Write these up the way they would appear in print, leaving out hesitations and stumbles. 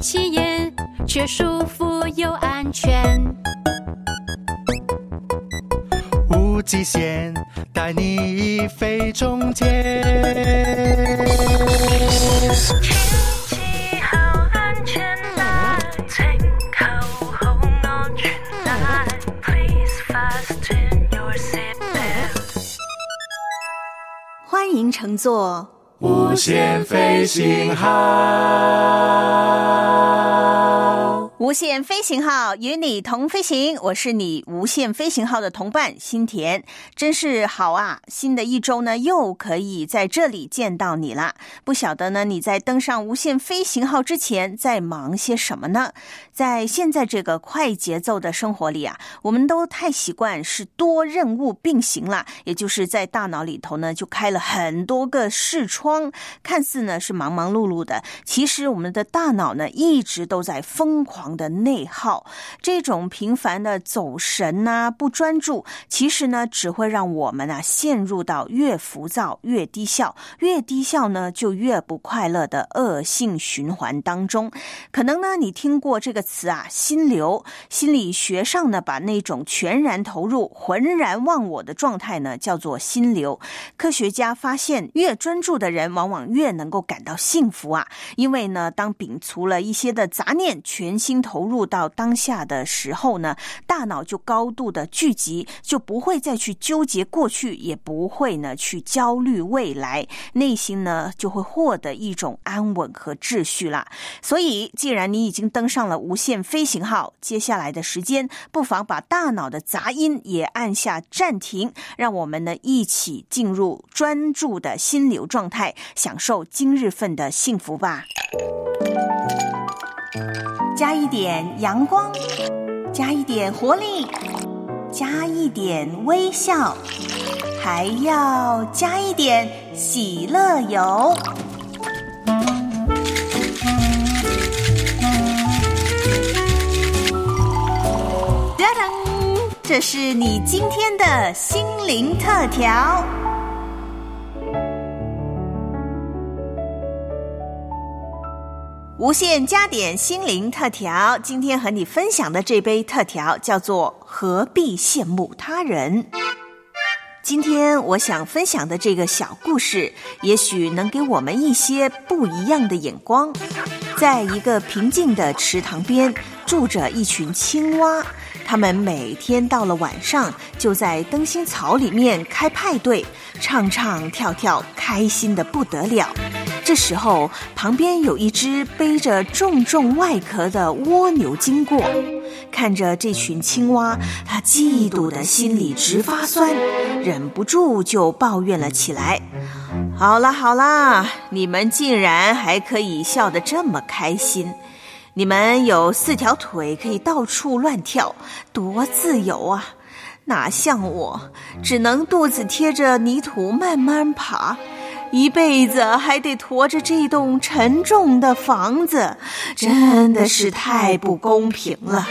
起眼，却舒服又安全。 无极限，带你飞中间。 天气好安全啦，请扣好安全帶 Please fasten your seatbelt。 欢迎乘坐无限飞行号， 无限飞行号，与你同飞行。我是你无限飞行号的同伴新田，真是好啊！新的一周呢，又可以在这里见到你啦。不晓得呢，你在登上无限飞行号之前在忙些什么呢？在现在这个快节奏的生活里啊，我们都太习惯是多任务并行了，也就是在大脑里头呢就开了很多个视窗，看似呢是忙忙碌碌的，其实我们的大脑呢一直都在疯狂的内耗。这种频繁的走神啊，不专注，其实呢只会让我们陷入到越浮躁越低效，越低效呢就越不快乐的恶性循环当中。可能呢你听过这个词啊，心流。心理学上呢把那种全然投入浑然忘我的状态呢叫做心流。科学家发现，越专注的人往往越能够感到幸福啊，因为呢当摒除了一些的杂念，全心投入到当下的时候呢，大脑就高度的聚集，就不会再去纠结过去，也不会呢去焦虑未来，内心呢就会获得一种安稳和秩序啦。所以既然你已经登上了无限飞行号，接下来的时间不妨把大脑的杂音也按下暂停，让我们呢一起进入专注的心流状态，享受今日份的幸福吧。加一点阳光，加一点活力，加一点微笑，还要加一点喜乐油。哒噔，这是你今天的心灵特调。无限加点心灵特调，今天和你分享的这杯特调叫做何必羡慕他人。今天我想分享的这个小故事，也许能给我们一些不一样的眼光。在一个平静的池塘边，住着一群青蛙，他们每天到了晚上，就在灯芯草里面开派对，唱唱跳跳，开心得不得了。这时候，旁边有一只背着重重外壳的蜗牛经过，看着这群青蛙，他嫉妒的心里直发酸，忍不住就抱怨了起来。好啦好啦，你们竟然还可以笑得这么开心，你们有4条腿可以到处乱跳，多自由啊！哪像我，只能肚子贴着泥土慢慢爬，一辈子还得驮着这栋沉重的房子，真的是太不公平了。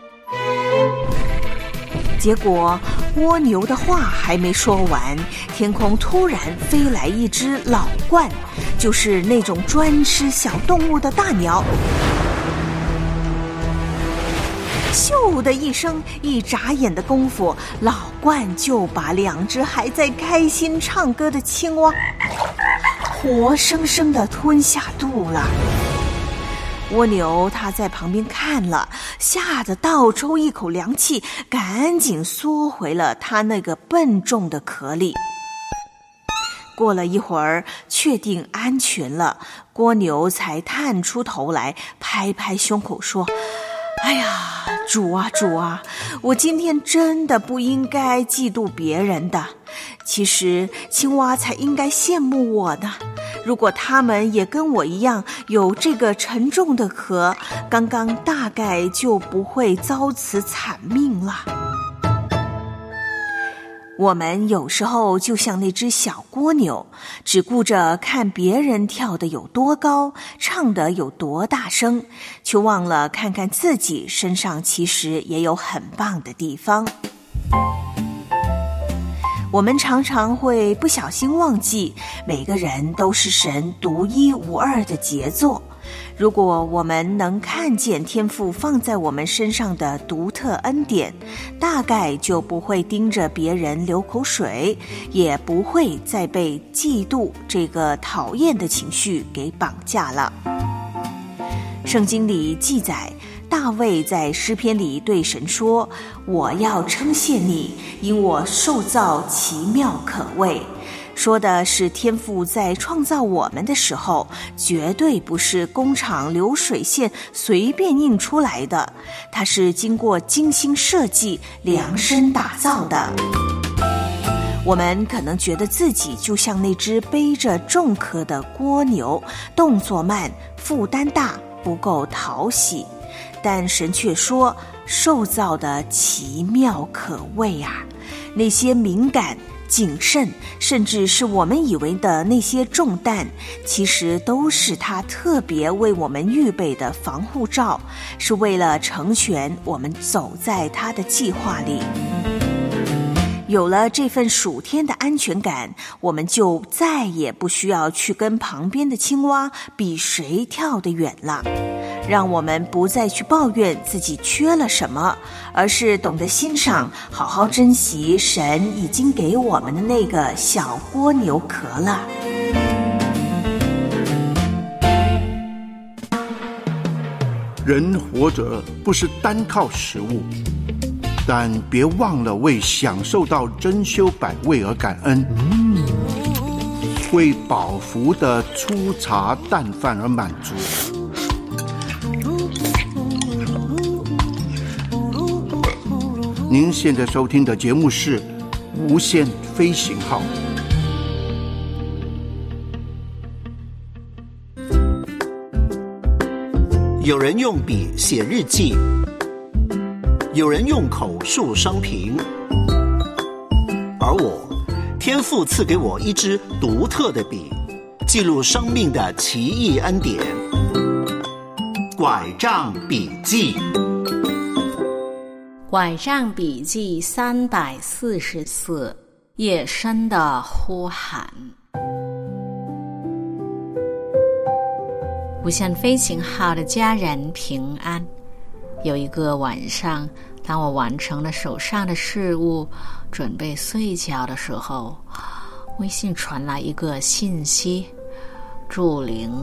结果蜗牛的话还没说完，天空突然飞来一只老鹳，就是那种专吃小动物的大鸟。咻的一声，一眨眼的功夫，老鹳就把2只还在开心唱歌的青蛙活生生地吞下肚了。蜗牛他在旁边看了，吓得倒抽一口凉气，赶紧缩回了他那个笨重的壳里。过了一会儿，确定安全了，蜗牛才探出头来，拍拍胸口说：哎呀，主啊主啊，我今天真的不应该嫉妒别人的，其实青蛙才应该羡慕我的。如果他们也跟我一样有这个沉重的壳，刚刚大概就不会遭此惨命了。我们有时候就像那只小蜗牛，只顾着看别人跳得有多高，唱得有多大声，却忘了看看自己身上其实也有很棒的地方。我们常常会不小心忘记，每个人都是神独一无二的杰作。 如果我们能看见天父放在我们身上的独特恩典，大概就不会盯着别人流口水，也不会再被嫉妒这个讨厌的情绪给绑架了。圣经里记载，大卫在诗篇里对神说：我要称谢你，因我受造奇妙可畏。说的是天父在创造我们的时候，绝对不是工厂流水线随便印出来的，它是经过精心设计、量身打造的。我们可能觉得自己就像那只背着重壳的蜗牛，动作慢，负担大，不够讨喜，但神却说，受造的奇妙可畏啊！那些敏感、谨慎，甚至是我们以为的那些重担，其实都是他特别为我们预备的防护罩，是为了成全我们走在他的计划里。有了这份属天的安全感，我们就再也不需要去跟旁边的青蛙比谁跳得远了。让我们不再去抱怨自己缺了什么，而是懂得欣赏，好好珍惜神已经给我们的那个小蜗牛壳了。 人活着不是单靠食物，但别忘了为享受到珍馐百味而感恩，为饱福的粗茶淡饭而满足。您现在收听的节目是《无限飞行号》。 有人用笔写日记，有人用口述生平，而我，天父赐给我一支独特的笔，记录生命的奇异恩典。拐杖笔记。 拐杖笔记344，夜深的呼喊。无限飞行号的家人平安。有一个晚上，当我完成了手上的事务，准备睡觉的时候，微信传来一个信息：祝灵。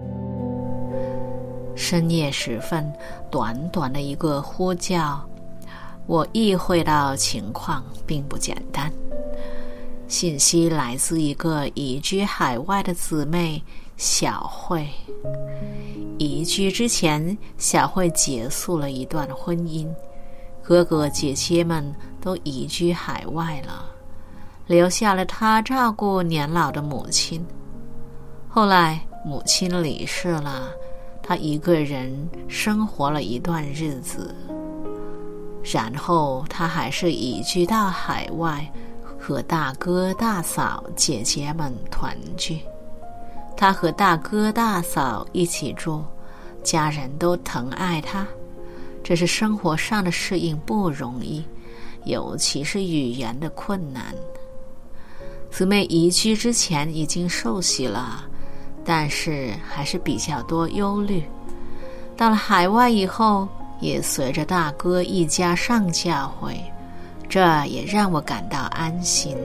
深夜时分，短短的一个呼叫，我意会到情况并不简单。信息来自一个移居海外的姊妹小慧。移居之前，小慧结束了一段婚姻，哥哥姐姐们都移居海外了，留下了她照顾年老的母亲。后来母亲离世了，她一个人生活了一段日子，然后她还是移居到海外，和大哥大嫂姐姐们团聚。她和大哥大嫂一起住，家人都疼爱她，这是生活上的适应不容易，尤其是语言的困难。姊妹移居之前已经受洗了，但是还是比较多忧虑。到了海外以后，也随着大哥一家上教会，这也让我感到安心。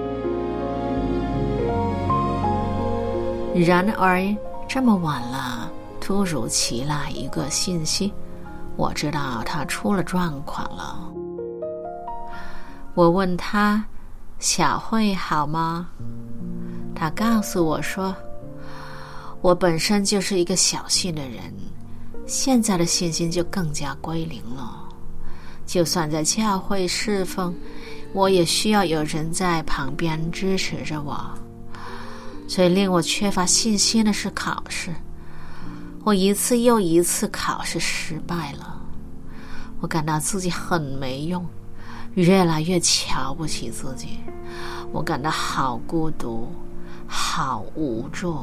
然而这么晚了，突如其来一个信息，我知道他出了状况了。我问他，小慧好吗？他告诉我说，我本身就是一个小信的人，现在的信心就更加归零了。就算在教会侍奉，我也需要有人在旁边支持着我。最令我缺乏信心的是考试，我一次又一次考试失败了，我感到自己很没用，越来越瞧不起自己，我感到好孤独，好无助。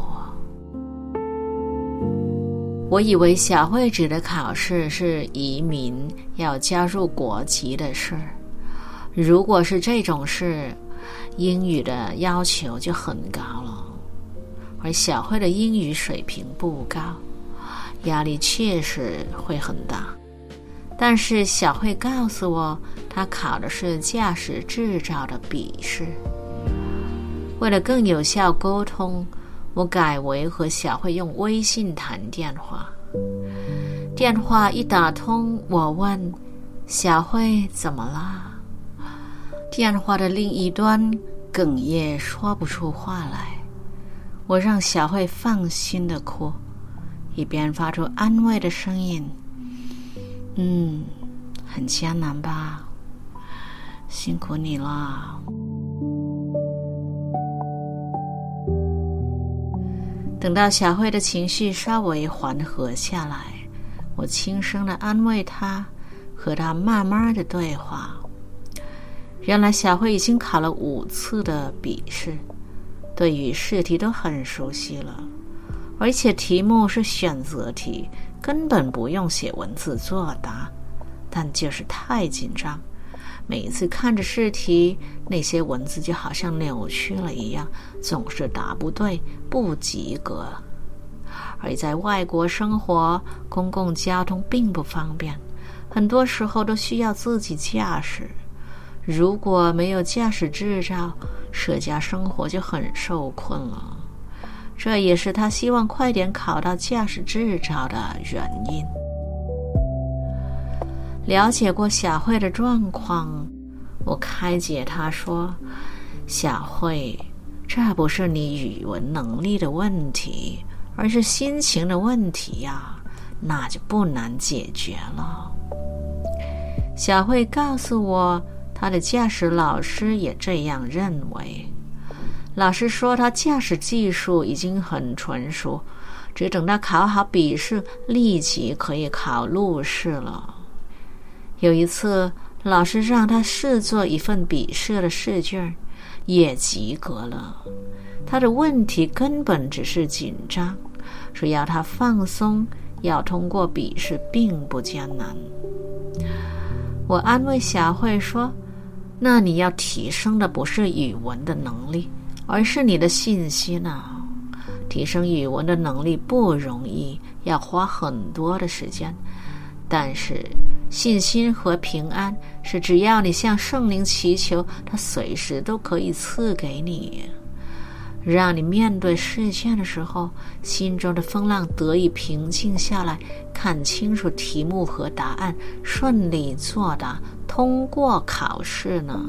我以为小慧指的考试是移民要加入国籍的事，如果是这种事，英语的要求就很高了，而小慧的英语水平不高， 压力确实会很大。但是小慧告诉我，她考的是驾驶执照的笔试。为了更有效沟通，我改为和小慧用微信谈电话。电话一打通，我问小慧怎么了？电话的另一端哽咽说不出话来。我让小慧放心地哭，一边发出安慰的声音，很艰难吧？辛苦你了。等到小慧的情绪稍微缓和下来，我轻声地安慰她，和她慢慢的对话。原来小慧已经考了5次的笔试，对于试题都很熟悉了，而且题目是选择题，根本不用写文字作答，但就是太紧张，每一次看着试题，那些文字就好像扭曲了一样，总是答不对，不及格。而在外国生活，公共交通并不方便，很多时候都需要自己驾驶。如果没有驾驶执照，社交生活就很受困了。这也是他希望快点考到驾驶执照的原因。了解过小慧的状况，我开解她说，小慧，这不是你语文能力的问题，而是心情的问题呀，那就不难解决了。小慧告诉我，她的驾驶老师也这样认为。老师说他驾驶技术已经很纯熟，只等他考好笔试，立即可以考路试了。有一次，老师让他试做一份笔试的试卷，也及格了。他的问题根本只是紧张，只要他放松，要通过笔试并不艰难。我安慰小慧说，那你要提升的不是语文的能力，而是你的信心啊！提升语文的能力不容易，要花很多的时间。但是信心和平安是只要你向圣灵祈求，他随时都可以赐给你，让你面对试卷的时候，心中的风浪得以平静下来，看清楚题目和答案，顺利作答，通过考试呢。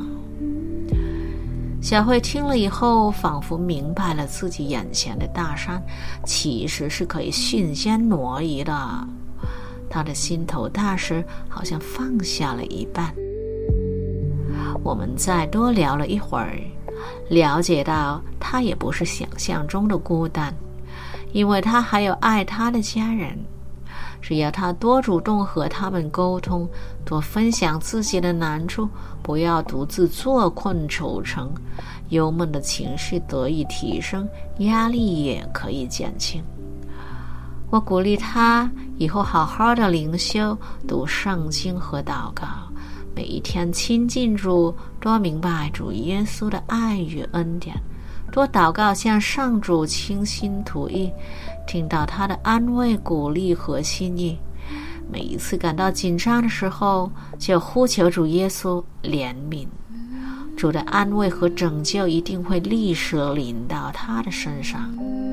小慧听了以后，仿佛明白了自己眼前的大山其实是可以瞬间挪移的，她的心头大石好像放下了一半。我们再多聊了一会儿，了解到她也不是想象中的孤单，因为她还有爱她的家人。只要她多主动和他们沟通，多分享自己的难处，不要独自坐困愁城，忧闷的情绪得以提升，压力也可以减轻。我鼓励她以后好好的灵修，读圣经和祷告，每一天亲近主，多明白主耶稣的爱与恩典，多祷告向上主倾心吐意，听到他的安慰鼓励和心意。每一次感到紧张的时候，就呼求主耶稣怜悯，主的安慰和拯救一定会立时临到他的身上。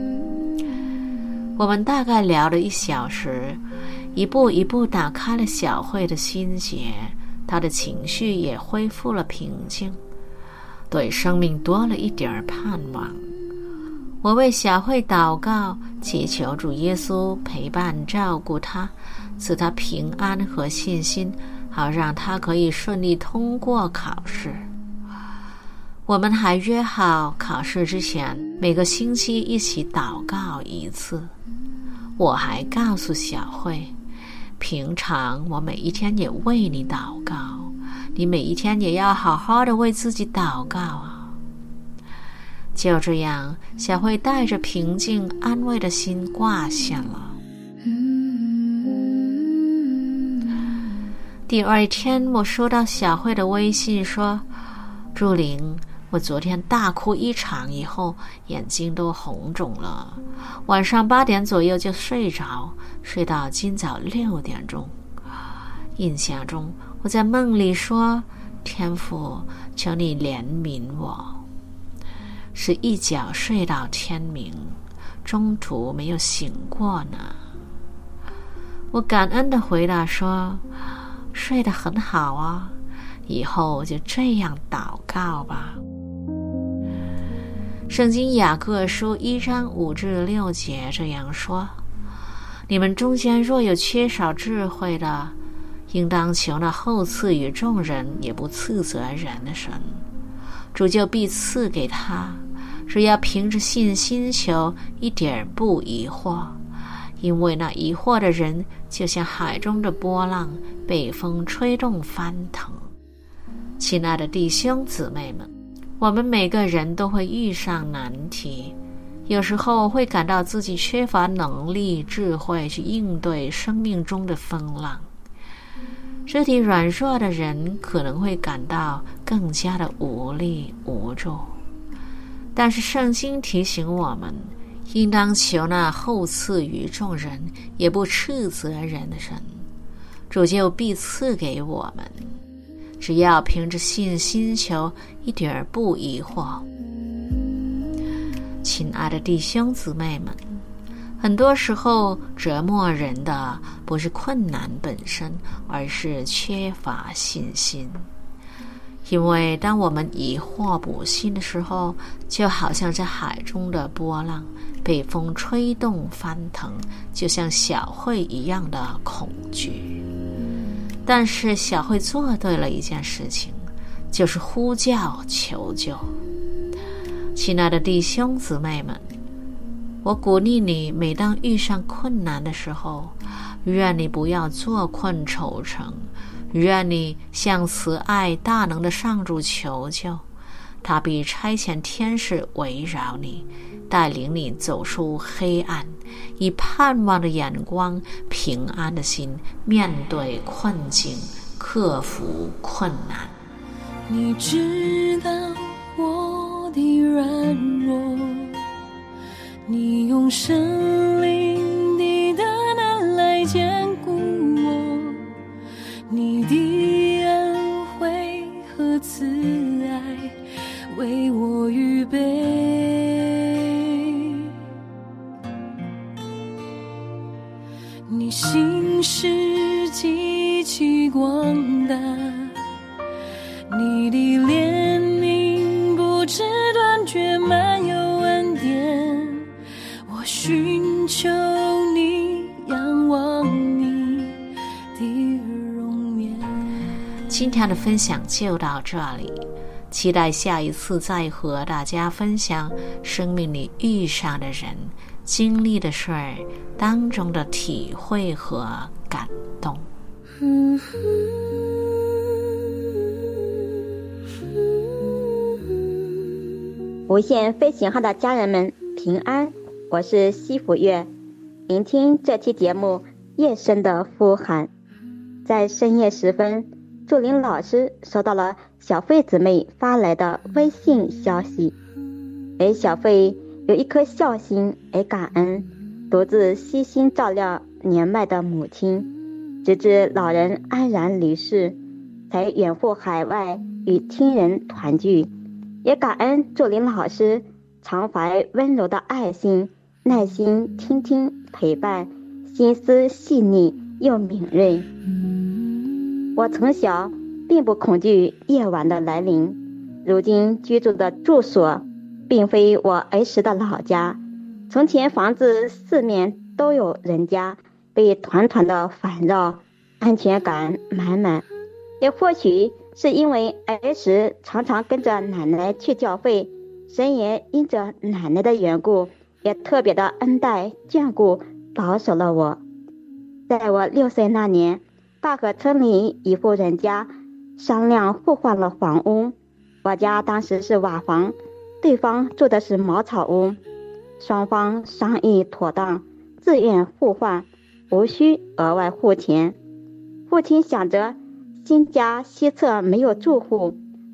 我们大概聊了1小时，一步一步打开了小慧的心结，她的情绪也恢复了平静，对生命多了一点盼望。我为小慧祷告，祈求主耶稣陪伴照顾她，赐她平安和信心，好让她可以顺利通过考试。我们还约好考试之前每个星期一起祷告1次。我还告诉小慧，平常我每一天也为你祷告，你每一天也要好好的为自己祷告啊。就这样，小慧带着平静安慰的心挂线了。第2天，我收到小慧的微信说，祝玲， 我昨天大哭一场以后，眼睛都红肿了，晚上8点左右就睡着，睡到今早6点钟。印象中，我在梦里说：“天父，求你怜悯我。”是一觉睡到天明，中途没有醒过呢。我感恩地回答说：“睡得很好啊，以后就这样祷告吧。”圣经雅各书1章5至6节这样说：“你们中间若有缺少智慧的，应当求那厚赐与众人也不斥责人的神，主就必赐给他，只要凭着信心求，一点不疑惑。因为那疑惑的人，就像海中的波浪，被风吹动翻腾。”亲爱的弟兄姊妹们，我们每个人都会遇上难题，有时候会感到自己缺乏能力、智慧去应对生命中的风浪。肢体软弱的人可能会感到更加的无力无助，但是圣经提醒我们，应当求那厚赐于众人也不斥责人的神，主就必赐给我们，只要凭着信心求，一点不疑惑。亲爱的弟兄姊妹们，很多时候折磨人的不是困难本身，而是缺乏信心。因为当我们疑惑不信的时候，就好像在海中的波浪，被风吹动翻腾，就像小慧一样的恐惧。但是小慧做对了一件事情，就是呼叫求救。亲爱的弟兄姊妹们，我鼓励你，每当遇上困难的时候，愿你不要坐困愁城，愿你向慈爱大能的上主求救，他必差遣天使围绕你，带领你走出黑暗，以盼望的眼光、平安的心面对困境，克服困难。 你知道我的软弱，你用神灵的大能来坚固我，你的恩惠和慈爱为我预备，你心事极其广大，你的怜悯不知断绝，满有恩典，我寻求你，仰望你的容颜。 今天的分享就到这里，期待下一次再和大家分享生命里遇上的人、经历的事儿当中的体会和感动。 无限飞行号的家人们平安，我是西福月，聆听这期节目夜深的呼喊。在深夜时分，祝林老师收到了小费姊妹发来的微信消息，而小费有一颗孝心而感恩，独自悉心照料年迈的母亲，直至老人安然离世，才远赴海外与亲人团聚。也感恩祝林老师常怀温柔的爱心，耐心倾听陪伴，心思细腻又敏锐。我从小并不恐惧夜晚的来临，如今居住的住所并非我儿时的老家，从前房子四面都有人家，被团团的环绕，安全感满满。也或许是因为儿时常常跟着奶奶去教会，神也因着奶奶的缘故，也特别的恩待眷顾保守了我。在我6岁那年，大河村里一户人家商量互换了房屋，我家当时是瓦房，对方住的是茅草屋，双方商议妥当，自愿互换，无需额外付钱。父亲想着新家西侧没有住户，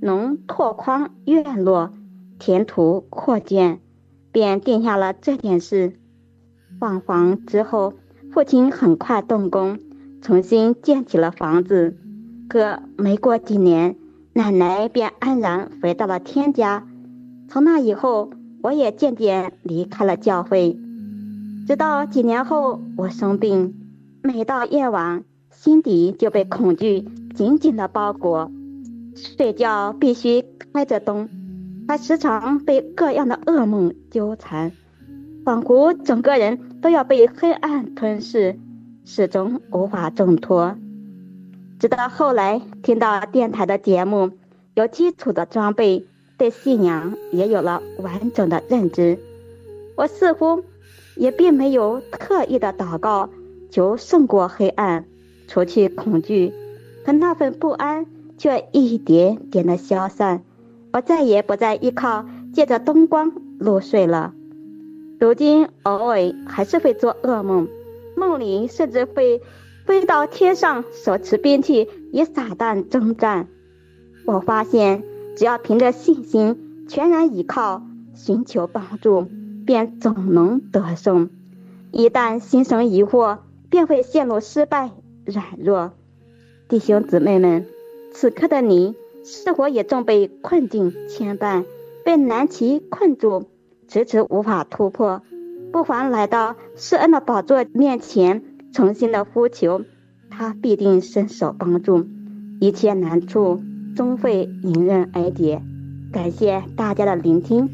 能拓宽院落，填土扩建，便定下了这件事。换房之后，父亲很快动工，重新建起了房子。可没过几年，奶奶便安然回到了天家。从那以后，我也渐渐离开了教会。直到几年后，我生病，每到夜晚，心底就被恐惧紧紧地包裹，睡觉必须开着灯，还时常被各样的噩梦纠缠，仿佛整个人都要被黑暗吞噬，始终无法挣脱。直到后来听到电台的节目，有基础的装备，对信仰也有了完整的认知，我似乎也并没有特意的祷告求胜过黑暗，除去恐惧，可那份不安却一点点的消散。我再也不再依靠借着灯光入睡了。如今偶尔还是会做噩梦，梦里甚至会飞到天上，手持兵器与撒旦征战。我发现只要凭着信心，全然倚靠，寻求帮助，便总能得胜。一旦心生疑惑，便会陷入失败软弱。弟兄姊妹们，此刻的你是否也正被困境牵绊，被难题困住，迟迟无法突破？不妨来到施恩的宝座面前，诚心的呼求，他必定伸手帮助，一切难处终会迎刃而解。感谢大家的聆听。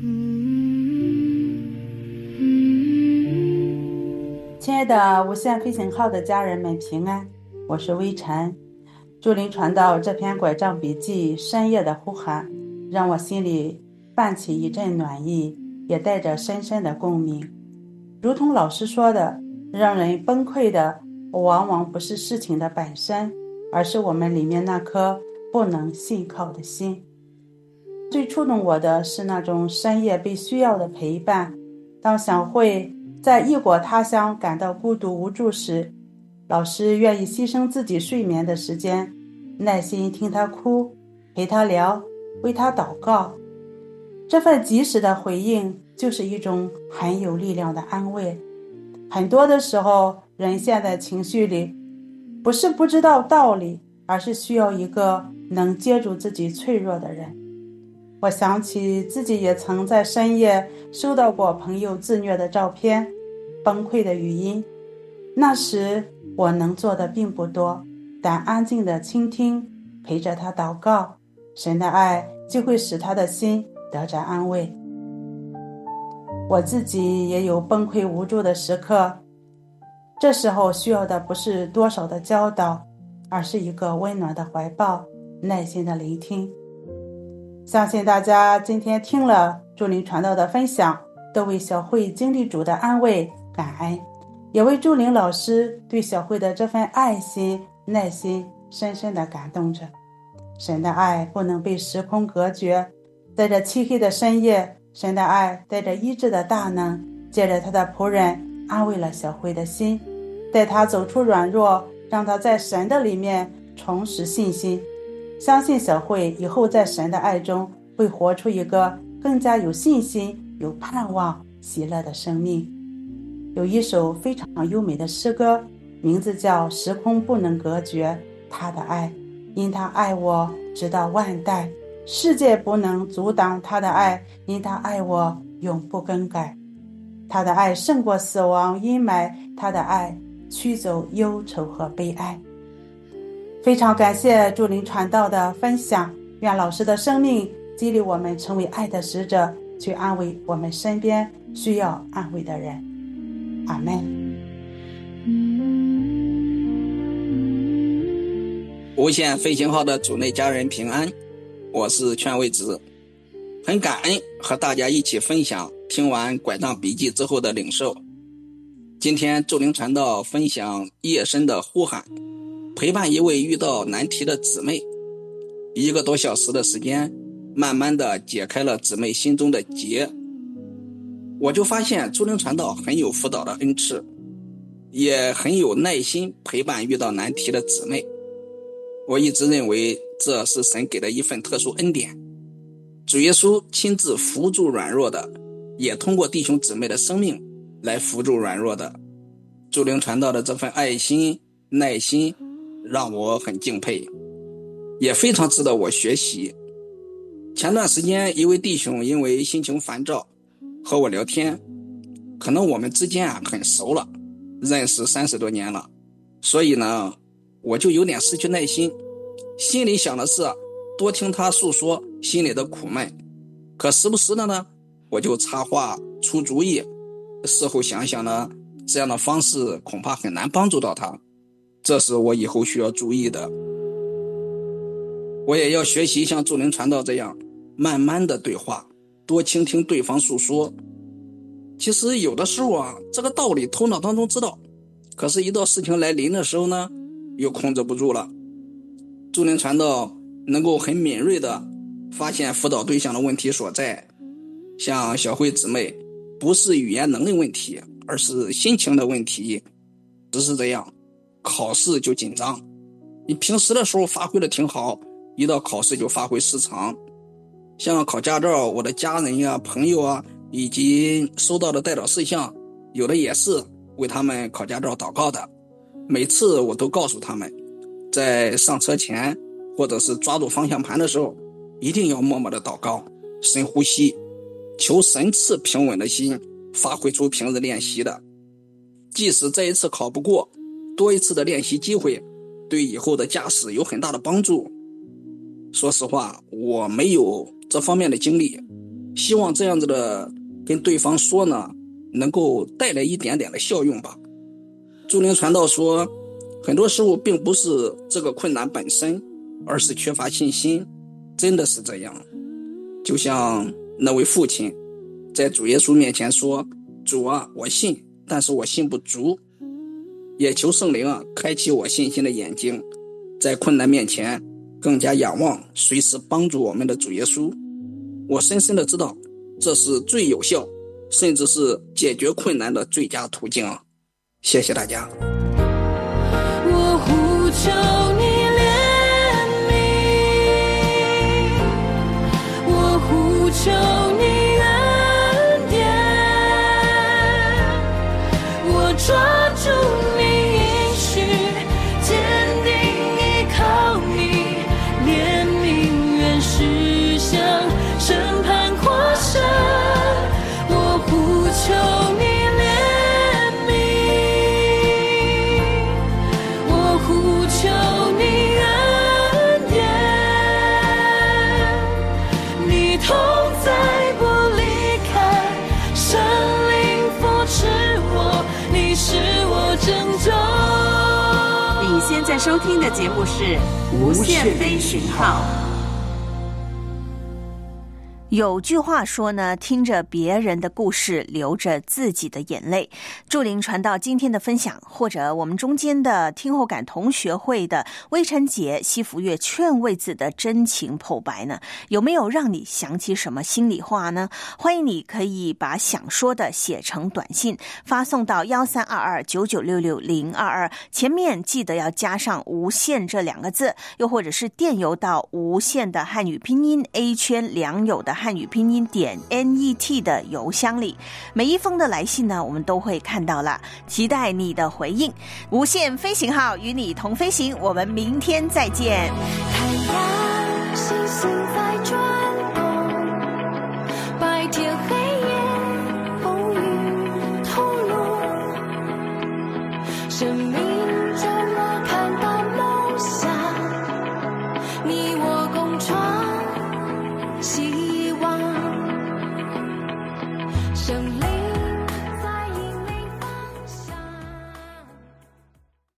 亲爱的无限飞行号的家人们平安，我是微尘。祝您传道这篇拐杖笔记深夜的呼喊，让我心里泛起一阵暖意，也带着深深的共鸣。如同老师说的，让人崩溃的往往不是事情的本身，而是我们里面那颗不能信靠的心。最触动我的是那种深夜被需要的陪伴。当小慧在异国他乡感到孤独无助时，老师愿意牺牲自己睡眠的时间，耐心听他哭，陪他聊，为他祷告。这份及时的回应就是一种很有力量的安慰。很多的时候，人陷在情绪里，不是不知道道理，而是需要一个能接住自己脆弱的人。我想起自己也曾在深夜收到过朋友自虐的照片，崩溃的语音。那时我能做的并不多，但安静的倾听，陪着他祷告，神的爱就会使他的心得着安慰。我自己也有崩溃无助的时刻，这时候需要的不是多少的教导，而是一个温暖的怀抱，耐心的聆听。相信大家今天听了祝灵传道的分享，都为小慧经历主的安慰感恩，也为祝灵老师对小慧的这份爱心耐心深深的感动着。神的爱不能被时空隔绝，在这漆黑的深夜，神的爱带着医治的大能，借着他的仆人安慰了小慧的心，带他走出软弱，让他在神的里面重拾信心。相信小慧以后在神的爱中会活出一个更加有信心、有盼望、喜乐的生命。有一首非常优美的诗歌，名字叫《时空不能隔绝他的爱》，因他爱我直到万代，世界不能阻挡他的爱，因他爱我永不更改。他的爱胜过死亡阴霾，他的爱驱走忧愁和悲哀。非常感谢祝灵传道的分享，愿老师的生命激励我们成为爱的使者，去安慰我们身边需要安慰的人。阿们。 无限飞行号的主内家人平安，我是劝慰子，很感恩和大家一起分享听完拐杖笔记之后的领受。今天祝灵传道分享夜深的呼喊，陪伴一位遇到难题的姊妹，1个多小时的时间，慢慢的解开了姊妹心中的结。我就发现祝灵传道很有辅导的恩赐，也很有耐心陪伴遇到难题的姊妹。 我一直认为这是神给的一份特殊恩典。主耶稣亲自扶助软弱的，也通过弟兄姊妹的生命来扶助软弱的。祝灵传道的这份爱心耐心让我很敬佩，也非常值得我学习。前段时间一位弟兄因为心情烦躁和我聊天，可能我们之间很熟了，认识30多年了，所以呢我就有点失去耐心，心里想的是多听他诉说心里的苦闷，可时不时的呢我就插话出主意，事后想想呢，这样的方式恐怕很难帮助到他，这是我以后需要注意的。我也要学习像祝灵传道这样慢慢的对话，多倾听对方诉说。其实有的时候这个道理头脑当中知道，可是一到事情来临的时候呢又控制不住了。祝灵传道能够很敏锐的发现辅导对象的问题所在，像小慧姊妹不是语言能力问题，而是心情的问题。只是这样，考试就紧张，你平时的时候发挥的挺好，一到考试就发挥失常。像考驾照，我的家人朋友以及收到的代祷事项，有的也是为他们考驾照祷告的。每次我都告诉他们，在上车前或者是抓住方向盘的时候，一定要默默的祷告，深呼吸，求神赐平稳的心，发挥出平日练习的。即使这一次考不过，多一次的练习机会对以后的驾驶有很大的帮助。说实话，我没有这方面的经历，希望这样子的跟对方说呢，能够带来一点点的效用吧。祝灵传道说，很多时候并不是这个困难本身，而是缺乏信心，真的是这样。就像那位父亲在主耶稣面前说，主我信，但是我信不足，也求圣灵开启我信心的眼睛，在困难面前更加仰望随时帮助我们的主耶稣。我深深的知道，这是最有效，甚至是解决困难的最佳途径。谢谢大家。 我呼求你怜悯，我呼求你恩典，我抓住你应许，坚定依靠你，怜悯愿驶向审判扩山，我呼求你现在收听的节目是《无限飞行号》。有句话说呢，听着别人的故事，流着自己的眼泪。祝灵传道今天的分享，或者我们中间的听后感同学会的微晨节西福月劝慰子的真情剖白呢，有没有让你想起什么心里话呢？欢迎你可以把想说的写成短信，发送到1322996622，前面记得要加上无限这2个字，又或者是电邮到无限的汉语拼音 A 圈良友的汉语拼音.net 的邮箱里，每一封的来信呢，我们都会看到了，期待你的回应。无限飞行号与你同飞行，我们明天再见。 太阳星星在转动，白天黑夜风雨同路，生命怎么看到梦想，你我共创希望，胜利